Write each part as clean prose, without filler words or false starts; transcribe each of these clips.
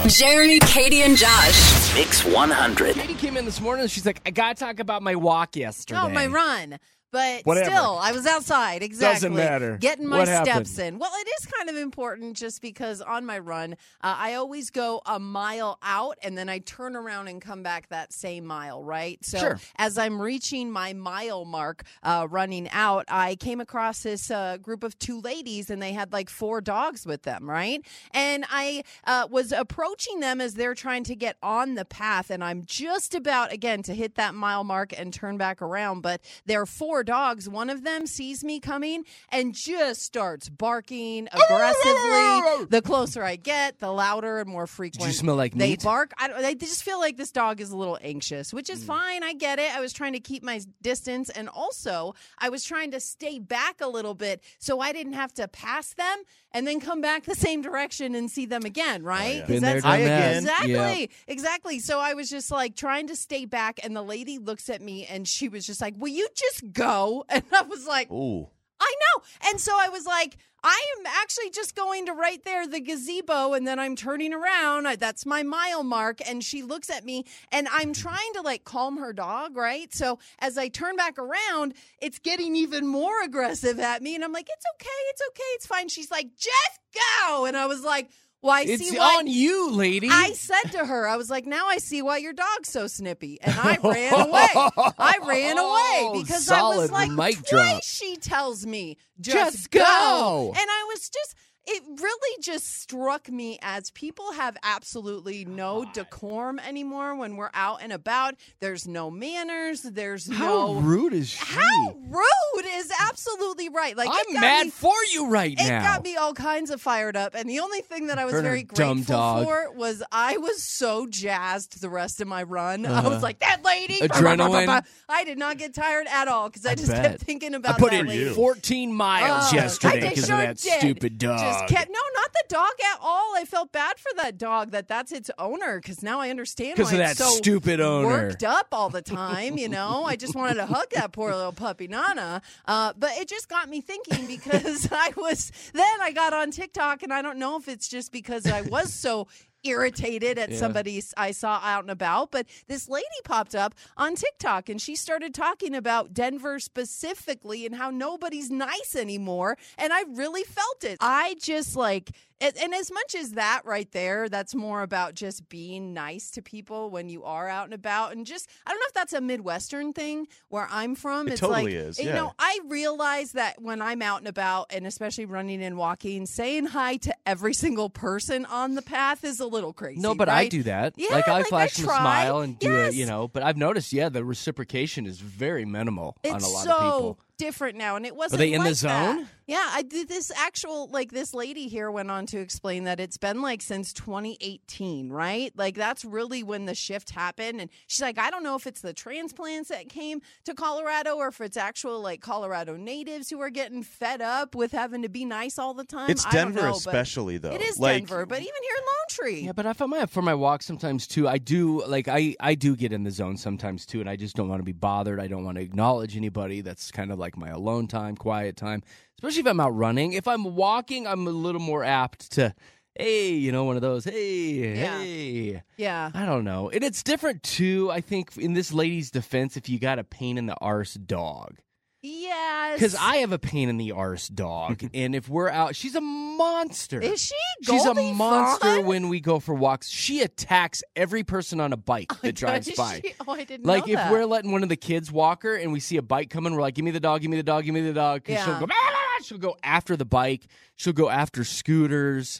Jeremy, Katie, and Josh. Mix 100. Katie came in this morning and she's like, I got to talk about my walk yesterday. Oh, my run. But Whatever. still, I was outside, exactly. Doesn't matter. Getting my What steps happened? in. Well, it is kind of important just because on my run, I always go a mile out and then I turn around and come back that same mile, right? So Sure. as I'm reaching my mile mark running out, I came across this group of two ladies and they had like 4 dogs with them, right? And I was approaching them as they're trying to get on the path and I'm just about, again, to hit that mile mark and turn back around, but there are 4 dogs. One of them sees me coming and just starts barking aggressively. The closer I get, the louder and more frequent Did you smell like they meat? bark. I just feel like this dog is a little anxious, which is fine. I get it. I was trying to keep my distance, and also I was trying to stay back a little bit so I didn't have to pass them and then come back the same direction and see them again, right? 'Cause Been there, that's- done that. Exactly. Yeah. Exactly. So I was just like trying to stay back, and the lady looks at me and she was just like, will you just go? And I was like, Ooh. I know. And so I was like, I am actually just going to right there, the gazebo, and then I'm turning around. That's my mile mark. And she looks at me, and I'm trying to like calm her dog, right? So as I turn back around, it's getting even more aggressive at me. And I'm like, it's okay, it's fine. She's like, just go. And I was like, well, I It's see why. on you, lady. I said to her, I was like, now I see why your dog's so snippy. And I ran away. I ran away because I was Solid like, mic twice drop. she tells me, Just go. go. And I was just, it really just struck me as people have absolutely no decorum anymore when we're out and about. There's no manners. There's How no. rude is she? How rude is absolutely right. Like, it I'm got mad me- for you right it now. got me all kinds of fired up. And the only thing that I was Her very dumb grateful dog. for was I was so jazzed the rest of my run. I was like, that lady. Adrenaline. I did not get tired at all because I just bet. kept thinking about I put that in lady. 14 miles I yesterday did, because sure of that did. stupid dog. Just kept, no, not the dog at all. I felt bad for that dog that's its owner because now I understand 'Cause why of it's that so stupid owner. worked up all the time, you know. I just wanted to hug that poor little puppy Nana. But it just got me thinking because I got on TikTok and I don't know if it's just because I was so irritated at somebody I saw out and about, but this lady popped up on TikTok and she started talking about Denver specifically and how nobody's nice anymore, and I really felt it. I just like and as much as that right there, that's more about just being nice to people when you are out and about. And just, I don't know if that's a Midwestern thing where I'm from. It It's totally like, is, you yeah. know, I realize that when I'm out and about, and especially running and walking, saying hi to every single person on the path is a little crazy. No, but I right? do that. Yeah, like I like, flash I them a try. smile and do Yes. it, you know. But I've noticed, the reciprocation is very minimal on It's a lot so of people. different now, and it wasn't. Are they in the like that. zone? Yeah, I did this actual this lady here went on to explain that it's been like since 2018, right? Like that's really when the shift happened, and she's like, I don't know if it's the transplants that came to Colorado or if it's actual like Colorado natives who are getting fed up with having to be nice all the time. It's I don't Denver know, but especially, though. It is Like, Denver, but even here in Lone Tree. Yeah, but if I'm out for my walk sometimes too, I do I do get in the zone sometimes too, and I just don't want to be bothered. I don't want to acknowledge anybody. That's kind of like my alone time, quiet time. Especially if I'm out running. If I'm walking, I'm a little more apt to, hey, one of those, hey. Yeah. I don't know. And it's different too, I think, in this lady's defense, if you got a pain in the arse dog. Yes. Because I have a pain in the arse dog, and if we're out, she's a monster. Is she? She's a Goldie monster Fawn? when we go for walks. She attacks every person on a bike that drives Does by. she? Oh, I didn't Like know if that. we're letting one of the kids walk her and we see a bike coming, we're like, give me the dog, give me the dog, give me the dog. 'Cause Yeah. she'll go, "Ah, ah, ah." She'll go after the bike. She'll go after scooters.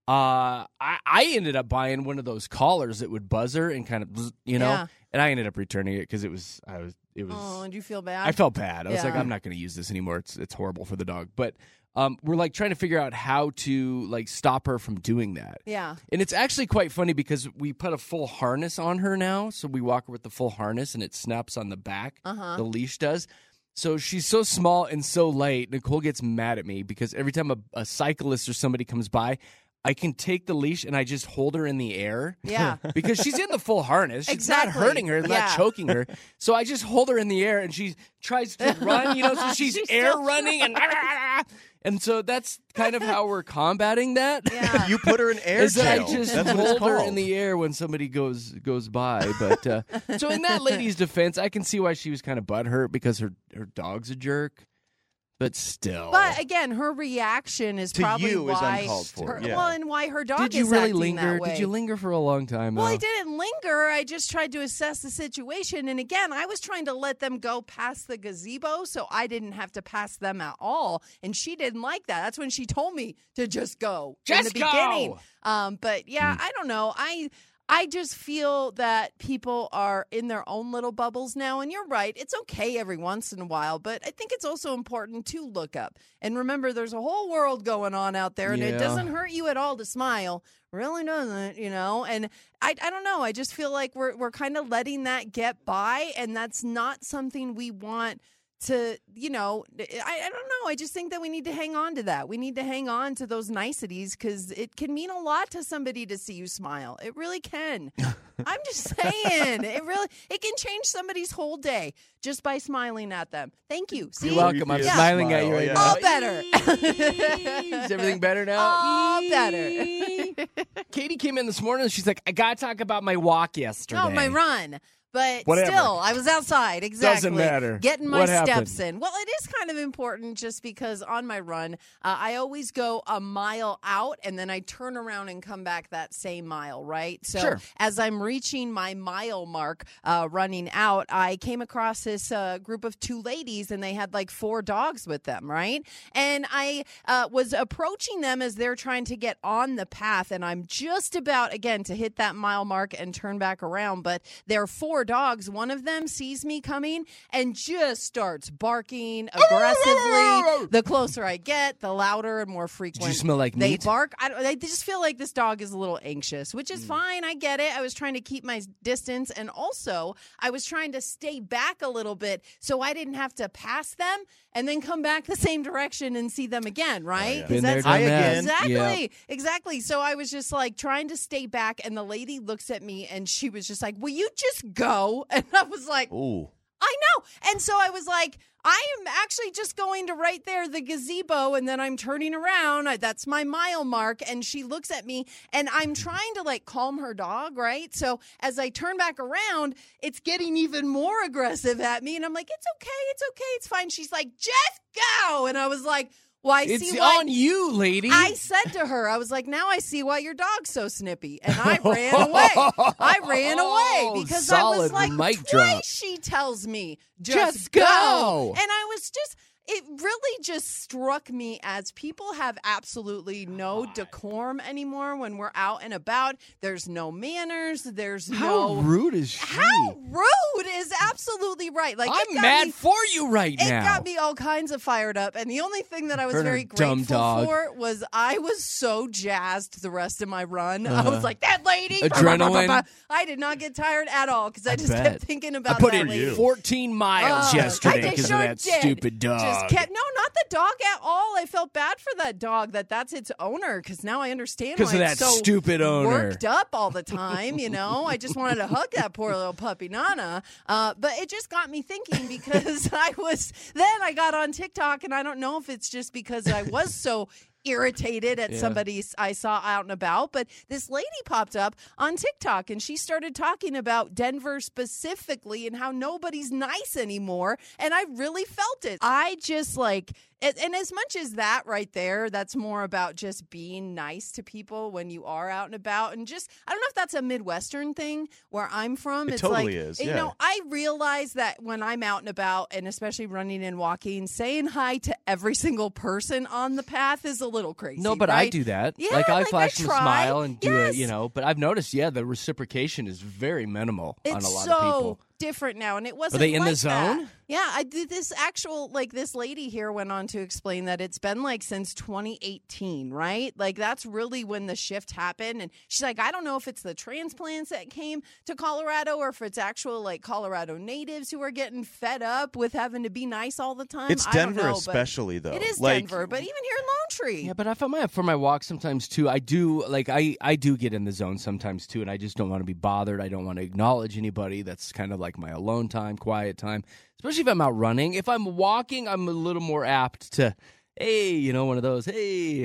I ended up buying one of those collars that would buzz her and kind of, Yeah. and I ended up returning it because it was. Oh, did you feel bad? I felt bad. I was like, Yeah. I'm not going to use this anymore. It's horrible for the dog. But we're like trying to figure out how to like stop her from doing that. Yeah. And it's actually quite funny because we put a full harness on her now. So we walk her with the full harness and it snaps on the back. The leash does. So she's so small and so light. Nicole gets mad at me because every time a cyclist or somebody comes by, I can take the leash and I just hold her in the air. Yeah. Because she's in the full harness. She's Exactly. not hurting her, it's Yeah. not choking her. So I just hold her in the air and she tries to run, so she's air running and so that's kind of how we're combating that. Yeah. You put her in air Is that I tail. just That's what it's hold her called. in the air when somebody goes by. But so in that lady's defense, I can see why she was kind of butthurt because her dog's a jerk. But still. But again, her reaction is To probably you is why uncalled for, her, yeah. well, and why her dog did you is really acting linger? that way. Did you linger for a long time? Well, though? I didn't linger. I just tried to assess the situation. And again, I was trying to let them go past the gazebo so I didn't have to pass them at all. And she didn't like that. That's when she told me to just go in Just the go! beginning. But yeah, I don't know. I just feel that people are in their own little bubbles now. And you're right. It's okay every once in a while. But I think it's also important to look up. And remember, there's a whole world going on out there. And it Yeah. doesn't hurt you at all to smile. Really doesn't, And I don't know. I just feel like we're kind of letting that get by. And that's not something we want to, I don't know. I just think that we need to hang on to that. We need to hang on to those niceties because it can mean a lot to somebody to see you smile. It really can. I'm just saying. It can change somebody's whole day just by smiling at them. Thank you. See? You're welcome. I'm Yeah. smiling at you right Yeah. now. All better. Is everything better now? All better. Katie came in this morning and she's like, I got to talk about my walk yesterday. No, my run. But Whatever. still, I was outside. Exactly. Doesn't matter. Getting my What steps happened? in. Well, it is kind of important just because on my run, I always go a mile out and then I turn around and come back that same mile, right? So Sure. as I'm reaching my mile mark running out, I came across this group of two ladies and they had like 4 dogs with them, right? And I was approaching them as they're trying to get on the path and I'm just about, again, to hit that mile mark and turn back around. But there are 4 dogs. One of them sees me coming and just starts barking aggressively. The closer I get, the louder and more frequent Did you smell like they meat? bark. I just feel like this dog is a little anxious, which is fine. I get it. I was trying to keep my distance. And also, I was trying to stay back a little bit so I didn't have to pass them and then come back the same direction and see them again, right? 'Cause Been there, that's- done Hi that. again. Exactly. Yeah. Exactly. So I was just like trying to stay back, and the lady looks at me and she was just like, will you just go? And I was like, Ooh. I know. And so I was like, I am actually just going to right there, the gazebo, and then I'm turning around. That's my mile mark. And she looks at me, and I'm trying to like calm her dog, right? So as I turn back around, it's getting even more aggressive at me. And I'm like, it's okay, it's fine. She's like, just go. And I was like, well, I It's see why. on you, lady. I said to her, I was like, now I see why your dog's so snippy. And I ran away. I ran away because I was Solid like, mic twice drop. she tells me, Just go. go. And I was just, it really just struck me as people have absolutely no decorum anymore when we're out and about. There's no manners. There's How no. rude is she? How rude is absolutely right. Like, it I'm got mad me- for you right it now. got me all kinds of fired up. And the only thing that I was Her very dumb grateful dog. for was I was so jazzed the rest of my run. I was like, that lady. Adrenaline. I did not get tired at all because I just bet. kept thinking about I put that in lady. 14 miles I yesterday just because sure of that did. stupid dog. Just kept, no, not the dog at all. I felt bad for that dog that's its owner because now I understand 'Cause why of it's that so stupid owner. worked up all the time. I just wanted to hug that poor little puppy Nana. But it just got me thinking because I got on TikTok and I don't know if it's just because I was so irritated at somebody I saw out and about, but this lady popped up on TikTok and she started talking about Denver specifically and how nobody's nice anymore, and I really felt it. I just and as much as that right there, that's more about just being nice to people when you are out and about, and just, I don't know if that's a Midwestern thing where I'm from. It It's totally like, is, you yeah. know, I realize that when I'm out and about, and especially running and walking, saying hi to every single person on the path is a little crazy. No, but I right? do that. Yeah, like I like, flash I and try. smile and do Yes. it, but I've noticed, the reciprocation is very minimal on It's a lot so of people. different now, and it wasn't. Are they in like the zone? That. Yeah, I did this actual, like, this lady here went on to explain that it's been like since 2018, right? Like, that's really when the shift happened. And she's like, I don't know if it's the transplants that came to Colorado or if it's actual, like, Colorado natives who are getting fed up with having to be nice all the time. It's I don't Denver know, especially, though. It is like, Denver, but even here in Lone Tree. Yeah, but if I'm out for my walk sometimes too, I do I do get in the zone sometimes too, and I just don't want to be bothered. I don't want to acknowledge anybody. That's kind of like my alone time, quiet time. Especially if I'm out running. If I'm walking, I'm a little more apt to, hey, one of those,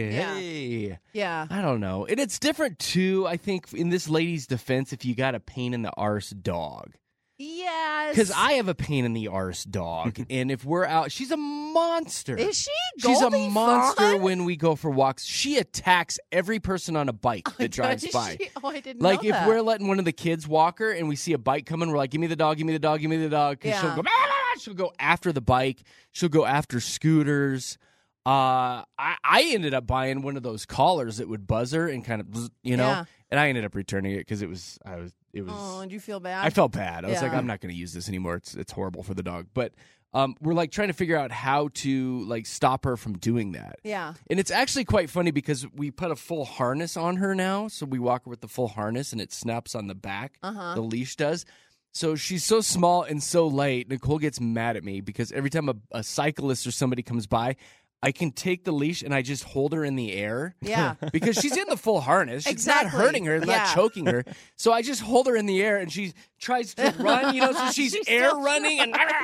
hey. Yeah. I don't know. And it's different too, I think, in this lady's defense, if you got a pain in the arse dog. Yes. Because I have a pain in the arse dog, and if we're out, she's a monster. Is she? She's a Goldie monster Fawn? when we go for walks. She attacks every person on a bike that drives Does by. she? Oh, I didn't Like know if that. we're letting one of the kids walk her and we see a bike coming, we're like, give me the dog, give me the dog, give me the dog. 'Cause Yeah. she'll go, "Bah, bah, bah." She'll go after the bike. She'll go after scooters. I ended up buying one of those collars that would buzz her and kind of, Yeah. and I ended up returning it because it was. Oh, did you feel bad? I felt bad. I was like, Yeah. I'm not going to use this anymore. It's horrible for the dog. But we're like trying to figure out how to like stop her from doing that. Yeah. And it's actually quite funny because we put a full harness on her now. So we walk her with the full harness and it snaps on the back. The leash does. So she's so small and so light. Nicole gets mad at me because every time a cyclist or somebody comes by, I can take the leash and I just hold her in the air. Yeah. Because she's in the full harness. She's Exactly. not hurting her, Yeah. not choking her. So I just hold her in the air and she tries to run, so she's air still running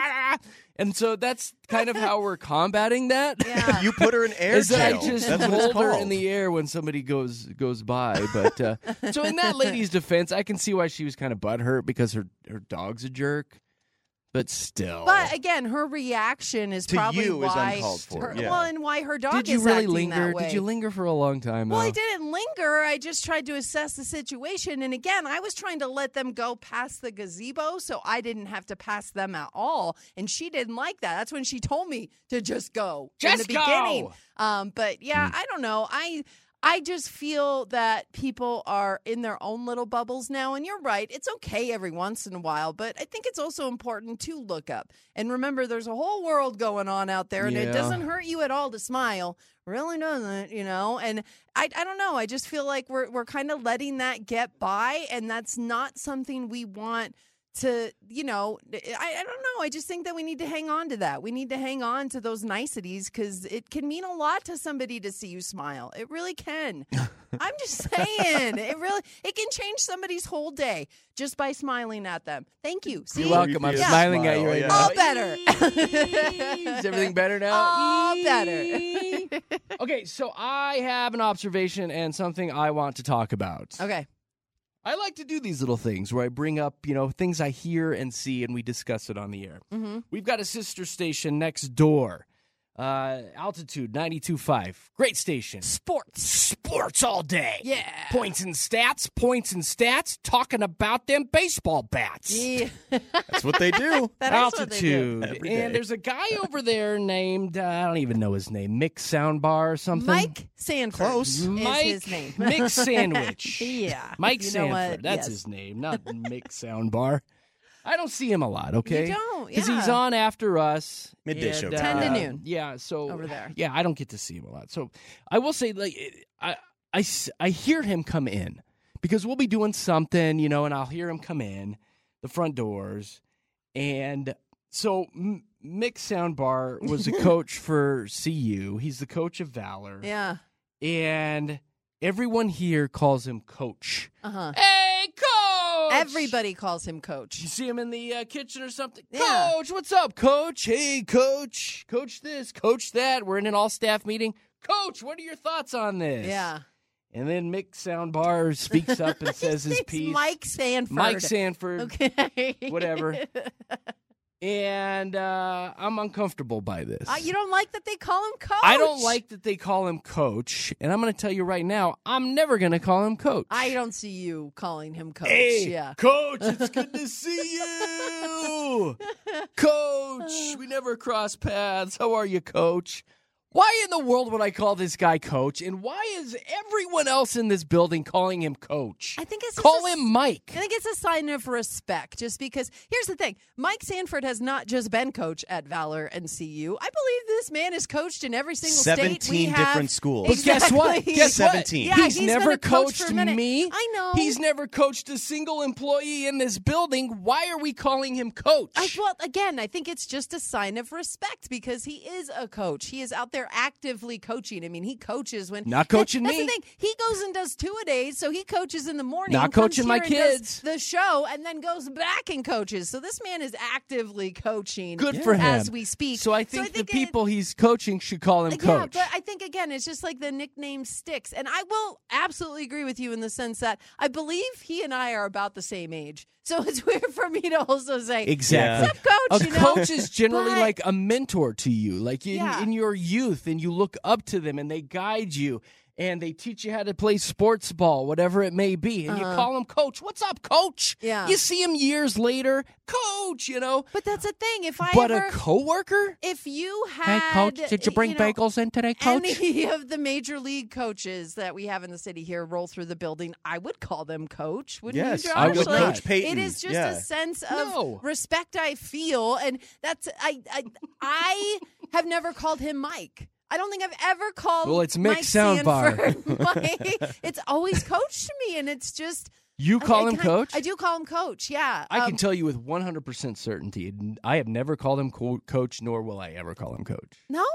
and so that's kind of how we're combating that. Yeah. You put her in air Is that I tail. just That's what it's hold her called. in the air when somebody goes by. But so in that lady's defense, I can see why she was kind of butthurt because her dog's a jerk. But still. But again, her reaction is To probably you is why uncalled for, her- yeah. well, and why her dog did you is really acting linger? that way. Did you linger for a long time? Well, though? I didn't linger. I just tried to assess the situation. And again, I was trying to let them go past the gazebo so I didn't have to pass them at all. And she didn't like that. That's when she told me to just go in Just the go! beginning. But yeah, I don't know. I just feel that people are in their own little bubbles now. And you're right. It's okay every once in a while. But I think it's also important to look up. And remember, there's a whole world going on out there. And it Yeah. doesn't hurt you at all to smile. Really doesn't, And I don't know. I just feel like we're kind of letting that get by. And that's not something we want to, I don't know. I just think that we need to hang on to that. We need to hang on to those niceties because it can mean a lot to somebody to see you smile. It really can. I'm just saying. It can change somebody's whole day just by smiling at them. Thank you. See? You're welcome. I'm Yeah. smiling at you right Yeah. now. All better. Is everything better now? All better. Okay, so I have an observation and something I want to talk about. Okay. I like to do these little things where I bring up, things I hear and see, and we discuss it on the air. Mm-hmm. We've got a sister station next door, altitude 92.5. Great station. Sports all day. Yeah. Points and stats, talking about them baseball bats. Yeah. That's what they do. That is what they do. Altitude. Every day. And there's a guy over there named, I don't even know his name, Mick Soundbar or something. Mike Sanford Close. is Mike his name. Mick Sandwich. Yeah. Mike You know Sanford. what? That's Yes. his name, not Mick Soundbar. I don't see him a lot, okay? You don't, Because yeah. he's on after us. Midday and, show. 10 to noon. Yeah, so. Over there. Yeah, I don't get to see him a lot. So I will say, I hear him come in because we'll be doing something, and I'll hear him come in the front doors. And so Mick Soundbar was a coach for CU. He's the coach of Valor. Yeah. And everyone here calls him Coach. Uh-huh. Hey, Coach! Everybody calls him You Coach. see him in the kitchen or something? Yeah. Coach, what's up, Coach? Hey, Coach. Coach this, Coach that. We're in an all-staff meeting. Coach, what are your thoughts on this? Yeah. And then Mick Soundbar speaks up and says his It's piece. Mike Sanford. Mike Sanford. Okay. Whatever. And I'm uncomfortable by this. You don't like that they call him Coach? I don't like that they call him Coach. And I'm going to tell you right now, I'm never going to call him Coach. I don't see you calling him Coach. Hey, Yeah. Coach, it's good to see you. Coach, we never cross paths. How are you, Coach? Why in the world would I call this guy Coach? And why is everyone else in this building calling him Coach? I think it's Call him Mike. I think it's a sign of respect, just because. Here's the thing: Mike Sanford has not just been coach at Valor and CU. I believe this man is coached in every single state we 17 have. different schools. But guess what? Exactly. Guess 17. what? Yeah, he's he's never been a coach for coached a minute. me. I know. He's never coached a single employee in this building. Why are we calling him Coach? Well, again, I think it's just a sign of respect because he is a coach. He is out there actively coaching. I mean, he coaches when Not coaching that's me. the thing. He goes and does 2-a-days, so he coaches in the morning. Not comes coaching my here and does kids. the show, and then goes back and coaches. So this man is actively coaching. Good for him. as we speak. So I think the it- people he's coaching should call him Yeah, Coach. but I think, again, it's just like the nickname sticks. And I will absolutely agree with you in the sense that I believe he and I are about the same age. So it's weird for me to also say, Exactly. "What's up, coach?" A you know? coach is generally But- like a mentor to you, like Yeah. in your youth, and you look up to them and they guide you and they teach you how to play sports ball, whatever it may be. And you call him Coach. What's up, Coach? Yeah. You see him years later, Coach, you know. But that's the thing. If I But ever, a coworker? if you Hey, had, Coach, did you bring bagels in today, Coach? Any of the major league coaches that we have in the city here roll through the building, I would call them Coach. Wouldn't Yes, you, Josh? I would Like, not. Coach Payton. It is just Yeah. a sense of No. respect I feel, and that's I have never called him Mike. I don't think I've ever called. Well, it's Mike Mick Soundbar. Sanford Mike. It's always Coach to me, and it's just. You call him Coach? I do call him Coach. Yeah, I can tell you with 100% certainty, I have never called him Coach, nor will I ever call him Coach. No,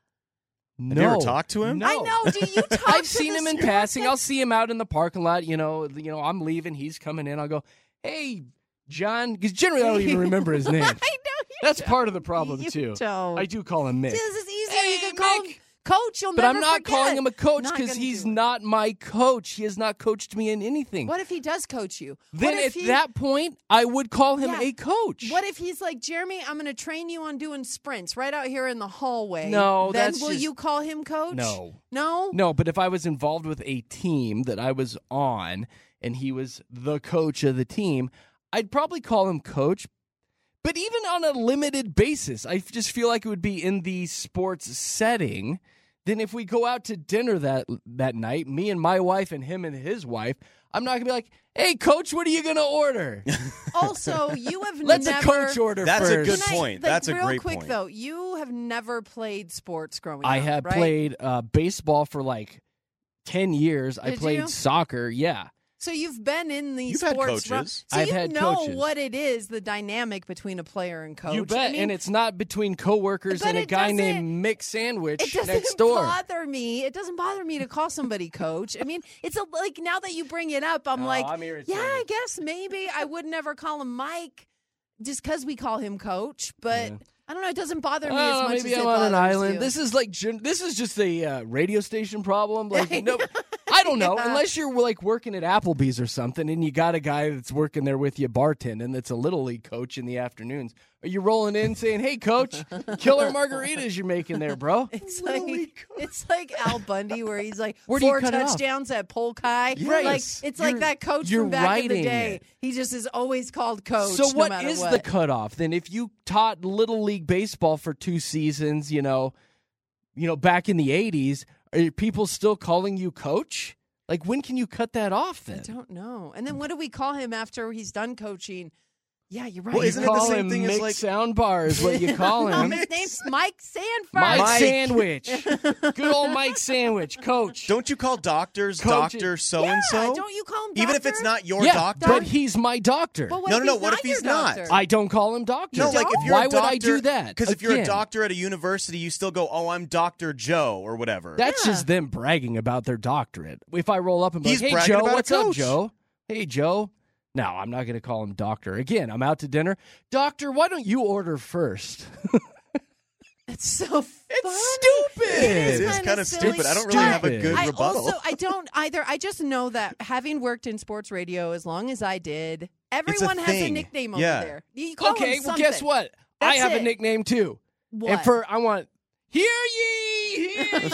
No. Have you ever talked to him? No. I know. Do you talk? I've to seen the him in sports passing. guy? I'll see him out in the parking lot. You know, I'm leaving. He's coming in. I'll go, hey, John, because generally I don't even remember his name. I know. You That's don't. part of the problem You too. don't. I do call him Mick, See, this is easier. Hey, you can call him Mick. Coach. You'll but never I'm not forget. calling him a coach Not because gonna he's do it. not my coach. He has not coached me in anything. What if he does coach you? Then What if at he- that point, I would call him Yeah. a coach. What if he's like, Jeremy, I'm going to train you on doing sprints right out here in the hallway. No, then that's will just- you call him coach? No. No? No, but if I was involved with a team that I was on and he was the coach of the team, I'd probably call him coach. But even on a limited basis, I just feel like it would be in the sports setting. Then if we go out to dinner that night, me and my wife and him and his wife, I'm not going to be like, hey, coach, what are you going to order? Also, you have Let's never... a coach order That's first. a good Can I- point. like, That's a real great quick, point. though, you have never played sports growing I up, have right? played baseball for like 10 years. I Did played you? soccer. Yeah. So you've been in the You've had sports realm. coaches. So I've you had know coaches. what it is, the dynamic between a player and coach. You bet. I mean, And it's not between coworkers But and a it guy doesn't- named Mick Sandwich it doesn't next door. bother me. It doesn't bother me to call somebody coach. I mean, it's like now that you bring it up, I'm Oh, like, I'm irritated. yeah, I guess maybe I would never call him Mike just because we call him coach. But Yeah. I don't know. It doesn't bother me Oh, as much maybe as I'm it on an bothers island. you. This is like this is just a radio station problem. Like no, I don't know. Yeah. Unless you're like working at Applebee's or something, and you got a guy that's working there with you bartending that's a little league coach in the afternoons. Are you rolling in saying, "Hey, coach, killer margaritas you're making there, bro"? It's like Al Bundy where he's like Where do you 4 cut it off? touchdowns at Polk High. Right. Like it's like You're- that coach you're from back in the writing day. it. He just is always called coach. So no what matter is what. the cutoff then? If you taught little league baseball for 2 seasons, you know, back in the 80s, are people still calling you coach? Like when can you cut that off then? I don't know. And then what do we call him after he's done coaching? Yeah, you're right. Well, You isn't it the call same him thing as, Mick like- Soundbar is what you call No, him. his name's Mike Sanford. Mike Mike. Sandwich. Good old Mike Sandwich, coach. Don't you call doctors Coach- Dr. So-and-so? Yeah, don't you call him doctor? Even if it's not your yeah, doctor? but he's my doctor. But what No, if no, he's what not if he's your not? doctor? I don't call him doctor. No, like if you're Why a doctor, would I do that? Because if you're a Again, doctor at a university, you still go, "Oh, I'm Dr. Joe" or whatever. That's Yeah. just them bragging about their doctorate. If I roll up and be He's like, "Hey bragging Joe, about a what's up, coach." Joe? Hey Joe." No, I'm not going to call him doctor. Again, I'm out to dinner. Doctor, why don't you order first? It's so funny. stupid. It is kinda kind of silly. stupid. I don't really have a Stupid. good I rebuttal. also I don't either. I just know that having worked in sports radio as long as I did, everyone has a thing. nickname Yeah. over there. You call Okay, them well, guess something. what? I That's have a it. nickname too. What? And I want, hear ye, hear ye.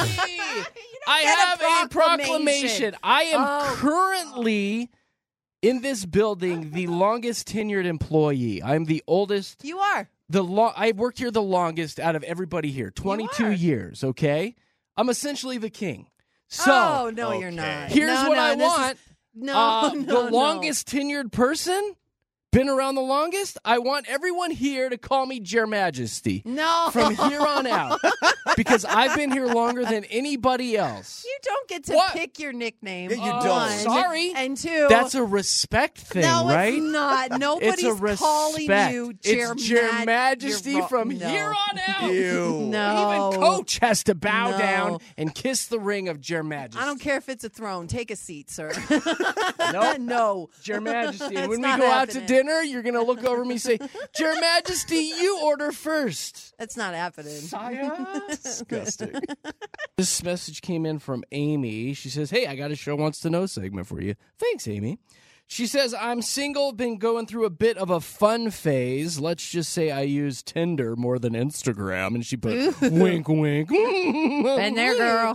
I get a have a proclamation. proclamation. I am Oh. currently in this building the longest tenured employee. I'm the oldest You are. I've worked here the longest out of everybody here, 22 years, okay? I'm essentially the king. So, oh, no, you're not. Here's No, what no, I this is- want. No, The longest tenured person, been around the longest, I want everyone here to call me Jer Majesty. No. From here on out. Because I've been here longer than anybody else. You don't get to What? pick your nickname. Yeah, you one. don't. Sorry. And two. That's a respect thing, no, right? it's not. Nobody's It's a respect. calling you It's Jer Majesty You're from no. here on out. Ew. No. Even Coach has to bow No. down and kiss the ring of Jer Majesty. I don't care if it's a throne. Take a seat, sir. Nope. No. Jer Majesty. And It's when we not go out to happening. dinner, you're going to look over me and say, Jer Majesty, you order first. That's not happening. Saya? Disgusting. This message came in from Amy. She says, hey, I got a show wants to know segment for you. Thanks, Amy. She says, I'm single, been going through a bit of a fun phase. Let's just say I use Tinder more than Instagram. And she put, wink, wink. Been there, girl.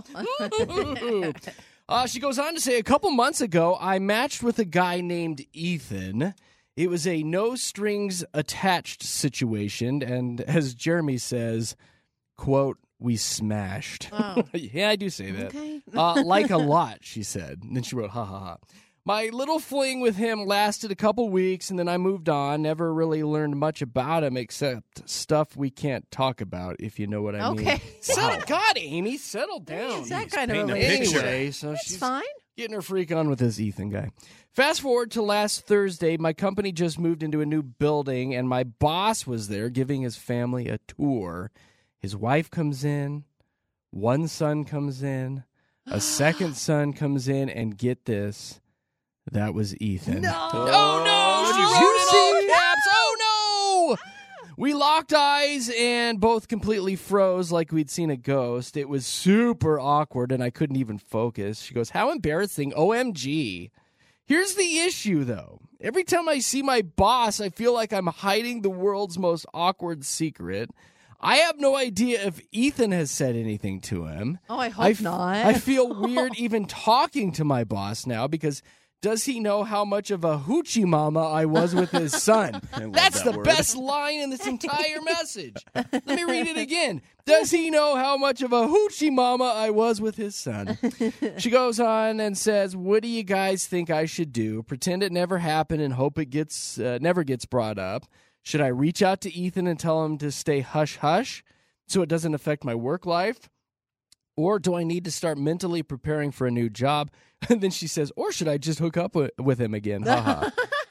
She goes on to say, a couple months ago, I matched with a guy named Ethan. It was a no-strings-attached situation, and as Jeremy says, quote, we smashed. Oh. Yeah, I do say that. Okay. Like a lot, she said. And then she wrote, ha, ha, ha. My little fling with him lasted a couple weeks, and then I moved on. Never really learned much about him except stuff we can't talk about, if you know what I mean. Okay. God, Amy, settle down. Is that kind of painting a relationship? picture. Anyway, so That's she's fine. getting her freak on with this Ethan guy. Fast forward to last Thursday, my company just moved into a new building, and my boss was there giving his family a tour. His wife comes in, one son comes in, a second son comes in, and get this, that was Ethan. No. Oh, no! She wrote it all caps. Oh, no! We locked eyes and both completely froze like we'd seen a ghost. It was super awkward, and I couldn't even focus. She goes, how embarrassing. OMG. Here's the issue, though. Every time I see my boss, I feel like I'm hiding the world's most awkward secret. I have no idea if Ethan has said anything to him. Oh, I hope not. I feel weird even talking to my boss now because does he know how much of a hoochie mama I was with his son? That's that the word. best line in this entire message. Let me read it again. Does he know how much of a hoochie mama I was with his son? She goes on and says, what do you guys think I should do? Pretend it never happened and hope it gets never gets brought up? Should I reach out to Ethan and tell him to stay hush-hush so it doesn't affect my work life? Or do I need to start mentally preparing for a new job? And then she says, or should I just hook up with him again? Haha.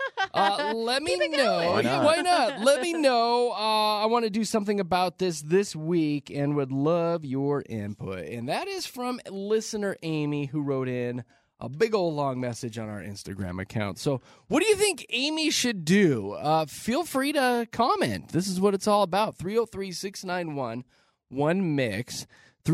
Let me know. Why Yeah, not? why not? Let me know. I want to do something about this week and would love your input. And that is from listener Amy, who wrote in a big old long message on our Instagram account. So what do you think Amy should do? Feel free to comment. This is what it's all about. 303-691-1MIX.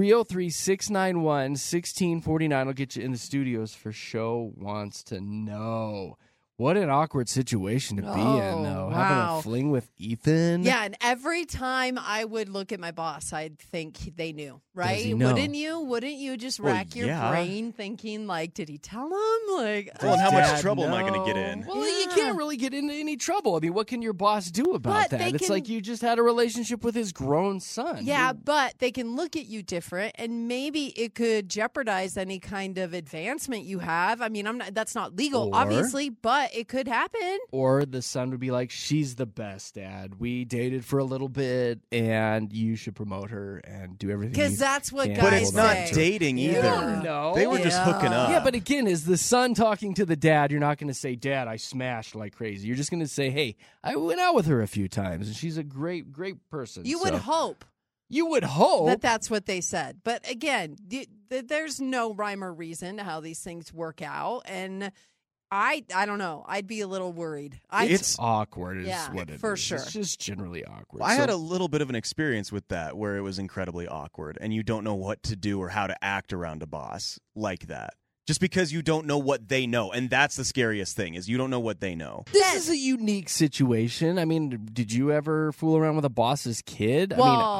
303-691-1649 will get you in the studios for Show Wants to Know. What an awkward situation to be in, though. wow. Having a fling with Ethan. Yeah, and every time I would look at my boss, I'd think they knew, right? he know? Wouldn't you? Wouldn't you just Well, rack your yeah. brain thinking, like, did he tell him? Like, Well, and how Dad, much trouble am I going no. to get in? Well, you Yeah. can't really get into any trouble. I mean, what can your boss do about But that? they It's can- like you just had a relationship with his grown son. yeah, but they can look at you different, and maybe it could jeopardize any kind of advancement you have. I mean, that's not legal, Or- obviously, but it could happen. Or the son would be like, she's the best, Dad. We dated for a little bit, and you should promote her and do everything. Because you that's what can. guys But it's not say. dating Yeah. either. You don't know. They were just Yeah. hooking up. Yeah, but again, is the son talking to the dad? You're not going to say, Dad, I smashed like crazy. You're just going to say, hey, I went out with her a few times, and she's a great, great person. You would So- hope You would hope. that that's what they said. But again, there's no rhyme or reason to how these things work out. And I don't know. I'd be a little worried. It's awkward is Yeah, what it is. for sure. It's just generally awkward. I had So- a little bit of an experience with that where it was incredibly awkward and you don't know what to do or how to act around a boss like that. Just because you don't know what they know. And that's the scariest thing is you don't know what they know. This is a unique situation. I mean, did you ever fool around with a boss's kid? Well, I mean, I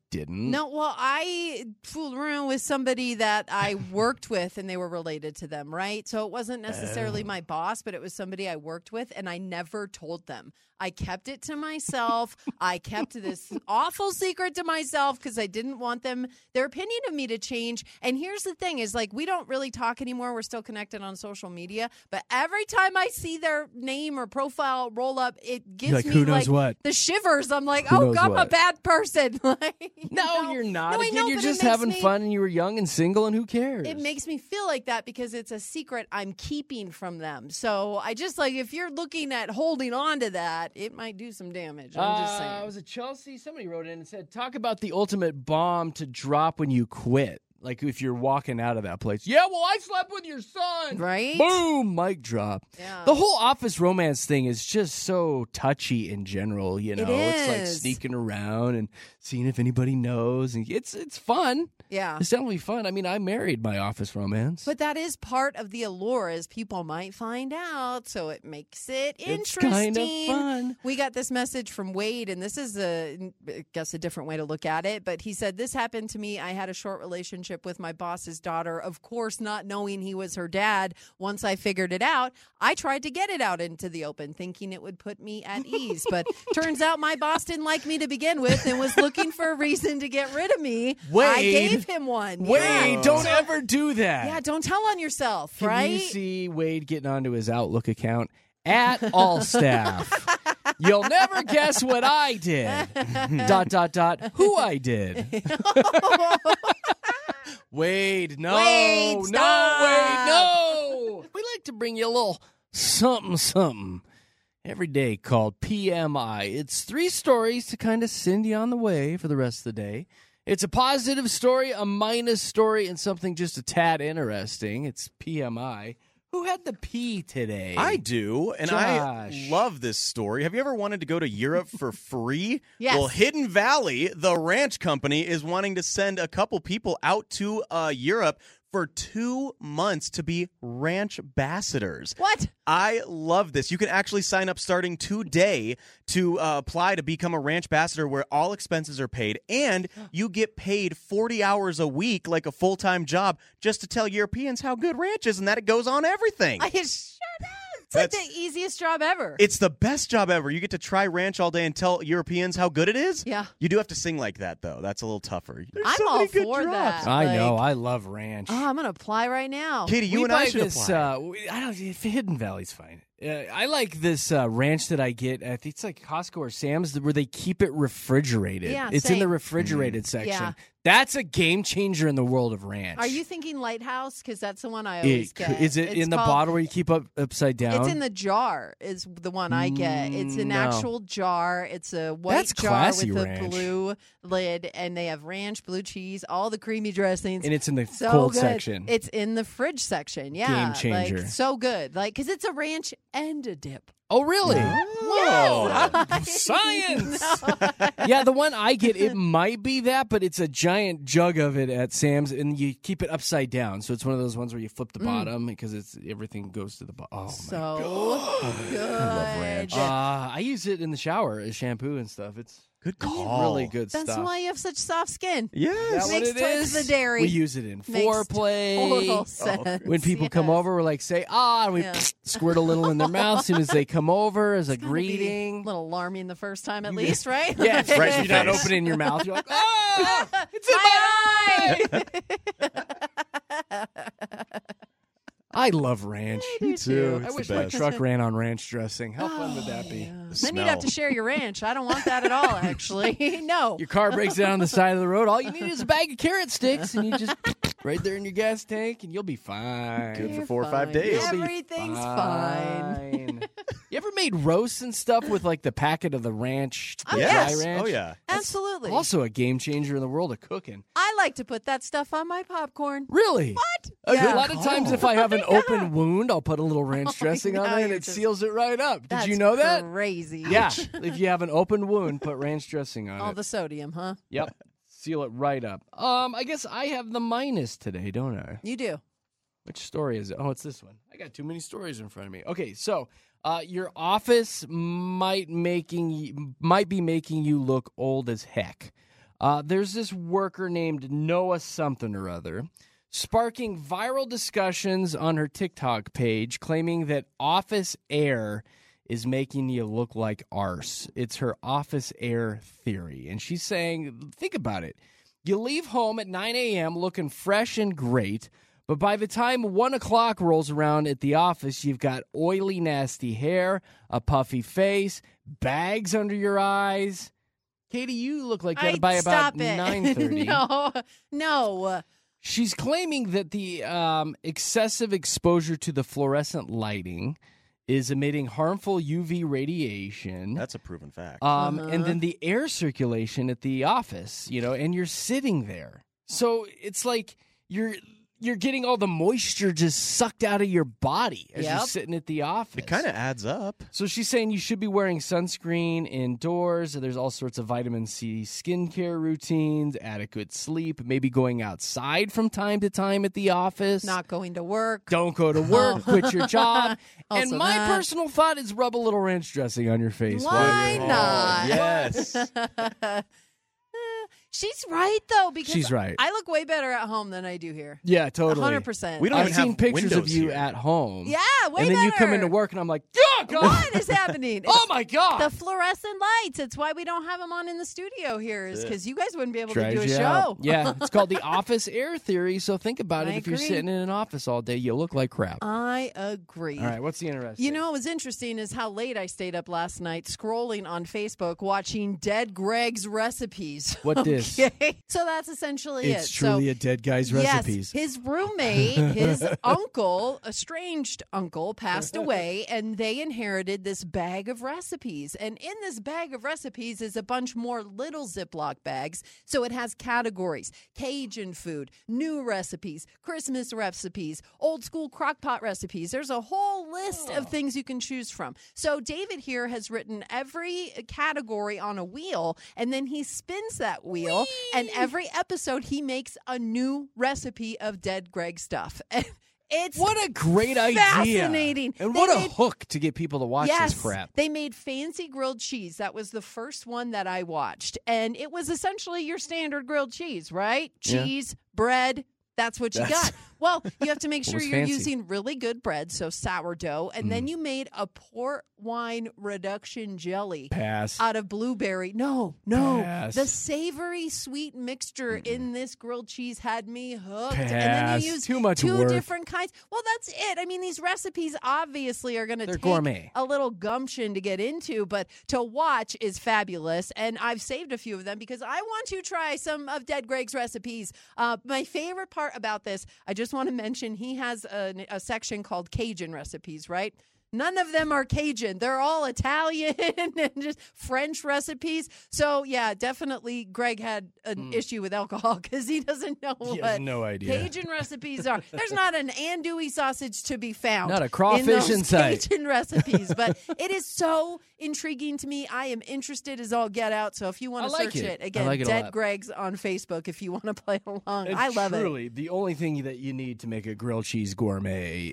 didn't. No, well, I fooled around with somebody that I worked with, and they were related to them, right? So it wasn't necessarily my boss, but it was somebody I worked with, and I never told them. I kept it to myself. I kept this awful secret to myself because I didn't want their opinion of me to change. And here's the thing is, like, we don't really talk anymore. We're still connected on social media. But every time I see their name or profile roll up, it gives Like, me, who knows like, what? the shivers. I'm like, Who oh, knows I'm a what? bad person. Like, No, you're not. No, I Again, know, you're but it just makes having me- fun and you were young and single and who cares? It makes me feel like that because it's a secret I'm keeping from them. So I just like, if you're looking at holding on to that, it might do some damage. I'm just saying. Was it Chelsea? Somebody wrote in and said, talk about the ultimate bomb to drop when you quit. Like if you're walking out of that place. Yeah, well, I slept with your son. Right? Boom, mic drop. Yeah. The whole office romance thing is just so touchy in general, you know. It's like is. sneaking around and seeing if anybody knows. And it's fun. Yeah. It's definitely fun. I mean, I married my office romance. But that is part of the allure, as people might find out. So it makes it It's interesting. kind of fun. We got this message from Wade, and this is I guess a different way to look at it. But he said, this happened to me. I had a short relationship with my boss's daughter, of course, not knowing he was her dad. Once I figured it out, I tried to get it out into the open, thinking it would put me at ease. But turns out my boss didn't like me to begin with and was looking for a reason to get rid of me. I Wade. gave him one. Wade, Yeah. don't ever do that. Yeah, don't tell on yourself, Can right? you see Wade getting onto his Outlook account at all staff? You'll never guess what I did. ... Who I did. Wade, no. Wade, no, stop. Wade, no. We like to bring you a little something every day called PMI. It's 3 stories to kind of send you on the way for the rest of the day. It's a positive story, a minus story, and something just a tad interesting. It's PMI. Who had the P today? I do, and Josh. I love this story. Have you ever wanted to go to Europe for free? Yes. Well, Hidden Valley, the ranch company, is wanting to send a couple people out to Europe for 2 months to be ranch ambassadors. What? I love this. You can actually sign up starting today to apply to become a ranch ambassador where all expenses are paid, and you get paid 40 hours a week like a full-time job just to tell Europeans how good ranch is and that it goes on everything. Shut up. It's like the easiest job ever. It's the best job ever. You get to try ranch all day and tell Europeans how good it is. Yeah. You do have to sing like that, though. That's a little tougher. There's I'm so all many good for jobs. that. I Like, know. I love ranch. Oh, I'm going to apply right now. Katie, you We and I buy should this, apply. I don't. Hidden Valley's fine. I like this ranch that I get. I think it's like Costco or Sam's, where they keep it refrigerated. Yeah, it's in the same. refrigerated section. Yeah. That's a game changer in the world of ranch. Are you thinking Lighthouse? Because that's the one I always get. Is it It's in the called- bottle where you keep upside down? It's in the jar is the one I get. It's an No. actual jar. It's a white That's jar classy with ranch. a blue lid, and they have ranch, blue cheese, all the creamy dressings. and it's in the so cold good. section. It's in the fridge section. Yeah, Game changer. Like, so good. Like, because it's a ranch and a dip. Oh, really? Whoa. Science! Yeah, the one I get, it might be that, but it's a giant jug of it at Sam's, and you keep it upside down. So it's one of those ones where you flip the bottom because everything goes to the bottom. Oh, my So good. I use it in the shower as shampoo and stuff. It's Good call. really good That's stuff. why you have such soft skin. Yes. Is that Makes what it towards is? the dairy. We use it in Makes foreplay. Total sense. When people come Yes. over, we're like, say, and we Yeah. squirt a little in their mouth as soon as they come over as a It's gonna be greeting. A little alarming the first time, at least, right? Yeah, Right in you're not your face. opening your mouth. You're like, oh, it's in my eye. I love ranch. Me too. I It's wish the my best. truck ran on ranch dressing. How fun would that be? Then you'd have to share your ranch. I don't want that at all, actually. No. Your car breaks down on the side of the road. All you need is a bag of carrot sticks, and you just right there in your gas tank, and you'll be fine. Good for You're 4 or 5 fine. days. You'll be Everything's fine. You ever made roasts and stuff with like the packet of the ranch, the Oh, dry yes. ranch? Oh, yeah. Absolutely. Also a game changer in the world of cooking. I like to put that stuff on my popcorn. Really? What? A Yeah. lot of times if I have an open wound, I'll put a little ranch dressing on now it and you're it just- seals it right up. Did That's you know that? Crazy. Yeah. If you have an open wound, put ranch dressing on All it. the sodium, huh? Yep. Seal it right up. I guess I have the minus today, don't I? You do. Which story is it? Oh, it's this one. I got too many stories in front of me. Okay, so your office might be making you look old as heck. There's this worker named Noah something or other sparking viral discussions on her TikTok page, claiming that office air is making you look like arse. It's her office air theory. And she's saying, think about it. You leave home at 9 a.m. looking fresh and great, but by the time 1 o'clock rolls around at the office, you've got oily, nasty hair, a puffy face, bags under your eyes. Katie, you look like that by about 9:30. No. She's claiming that the excessive exposure to the fluorescent lighting is emitting harmful UV radiation. That's a proven fact. And then the air circulation at the office, and you're sitting there. So it's like you're getting all the moisture just sucked out of your body as you're sitting at the office. It kind of adds up. So she's saying you should be wearing sunscreen indoors. There's all sorts of vitamin C skincare routines, adequate sleep, maybe going outside from time to time at the office. Not going to work. Don't go to work. Quit your job. And my that. personal thought is rub a little ranch dressing on your face. Why while you're not? Yes. She's right, though, because She's right. I look way better at home than I do here. Yeah, totally. 100%. We don't I've even seen have pictures of windows you here. at home. Yeah, way And then you come better. into work and I'm like, oh, God. What is happening? Oh, my God. The fluorescent lights. It's why we don't have them on in the studio here, is because you guys wouldn't be able to Tries do a you show. out. Yeah, it's called the office air theory. So think about it. I If you're agree. sitting in an office all day, you look like crap. I agree. All right, what's the interesting? You know what was interesting is how late I stayed up last night scrolling on Facebook watching Dead Greg's recipes. What this? Okay. So that's essentially It's it. truly a dead guy's recipes. Yes, his roommate, his uncle, estranged uncle, passed away, and they inherited this bag of recipes. And in this bag of recipes is a bunch more little Ziploc bags. So it has categories: Cajun food, new recipes, Christmas recipes, old school crock pot recipes. There's a whole list of things you can choose from. So David here has written every category on a wheel, and then he spins that wheel, and every episode he makes a new recipe of Dead Greg stuff. It's What a great idea. fascinating. And They what a made- hook to get people to watch Yes, this crap. they made fancy grilled cheese. That was the first one that I watched. And it was essentially your standard grilled cheese, right? Yeah. Cheese, bread. That's what you got. Well, you have to make sure was you're fancy? using really good bread, so sourdough. And then you made a port wine reduction jelly Pass. out of blueberry. No. Pass. The savory sweet mixture in this grilled cheese had me hooked. Pass. And then you use Too much two work. different kinds. Well, that's it. I mean, these recipes obviously are going to They're take gourmet. a little gumption to get into, but to watch is fabulous. And I've saved a few of them because I want to try some of Dead Greg's recipes. My favorite part about this, I just want to mention, he has a section called Cajun recipes, right? None of them are Cajun. They're all Italian and just French recipes. So, yeah, definitely Greg had an issue with alcohol because he doesn't know He what has no idea. Cajun recipes are. There's not an andouille sausage to be found. Not a crawfish in those in sight. Cajun recipes, but it is so intriguing to me. I am interested as all get out. So if you want to I like search it. it, again, I like it a Dead lot. Greg's on Facebook if you want to play along. And I love truly, the only thing that you need to make a grilled cheese gourmet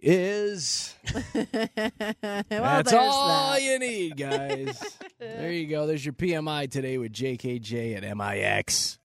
is it. Well, that's there's all that. you need, guys. There you go. There's your PMI today with JKJ at MIX.